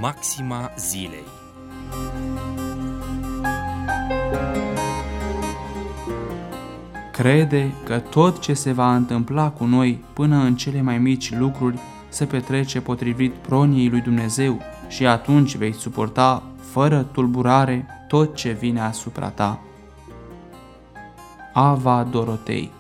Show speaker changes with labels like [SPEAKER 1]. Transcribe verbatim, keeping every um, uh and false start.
[SPEAKER 1] Maxima zilei.
[SPEAKER 2] Crede că tot ce se va întâmpla cu noi până în cele mai mici lucruri se petrece potrivit proniei lui Dumnezeu și atunci vei suporta fără tulburare tot ce vine asupra ta. Ava Dorotei.